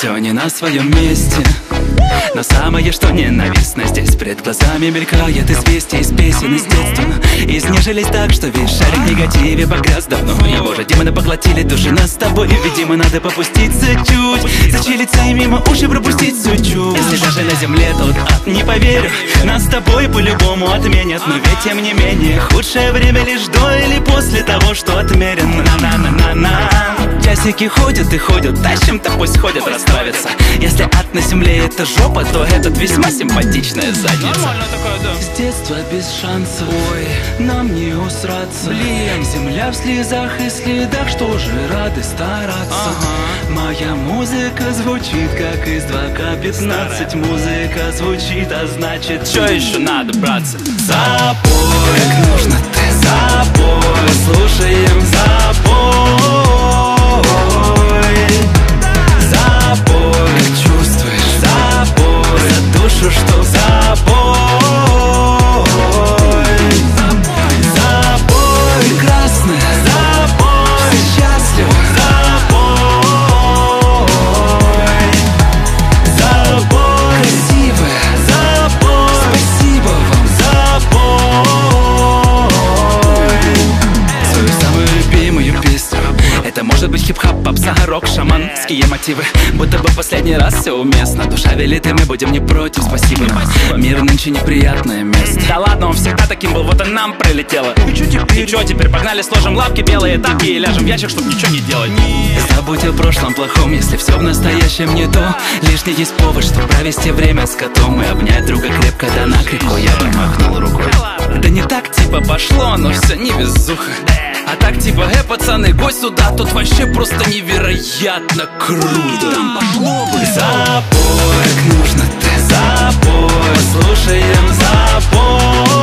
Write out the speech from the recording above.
все не на своем месте. Но самое, что ненавистно здесь, пред глазами мелькает известие из песен из детства. Изнежились так, что весь шарик в негативе погряз давно. Его же демоны поглотили души нас с тобой. Видимо, надо попуститься чуть, зачилиться и мимо уши пропустить суть-чуть. Если даже на земле тот ад, не поверю, нас с тобой по-любому отменят. Но ведь тем не менее, худшее время лишь до или после того, что отмерено. На-на-на-на-на. Часики ходят и ходят, тащим-то пусть ходят, расстраиваться. Если ад на земле это жопа, то этот весьма симпатичная задница. С детства без шансов, ой, нам не усраться. Блин, земля в слезах и следах, что же рады стараться. Моя музыка звучит как из 2К15. Музыка звучит, а значит, что еще надо, братцы? Запой, как нужно ты, запой, слушаем запой. Запой, как чувствуешь, запой, за душу, что запой. Запой, прекрасная, запой, счастлива, запой. Запой, красивая, запой, спасибо вам, запой. Свою самую любимую песню, это может быть хип-хоп, попса, рок, шаманские мотивы. Будто бы последний раз все уместно. Душа велит, и мы будем не против, спасибо нам. Мир нынче неприятное место. Да ладно, он всегда таким был, вот и нам прилетело. И чё теперь, погнали, сложим лапки белые тапки и ляжем в ящик, чтоб ничего не делать. Забудь о прошлом плохом, если все в настоящем не то. Лишний есть повод, чтобы провести время с котом и обнять друга крепко да накрепко. Я бы махнул рукой. Да не так типа пошло, но все не везуха. А так типа, пацаны, гость сюда, тут вообще просто невероятно круто. Там пошло бы. Запой, как нужно ты, запой, слушаем запой.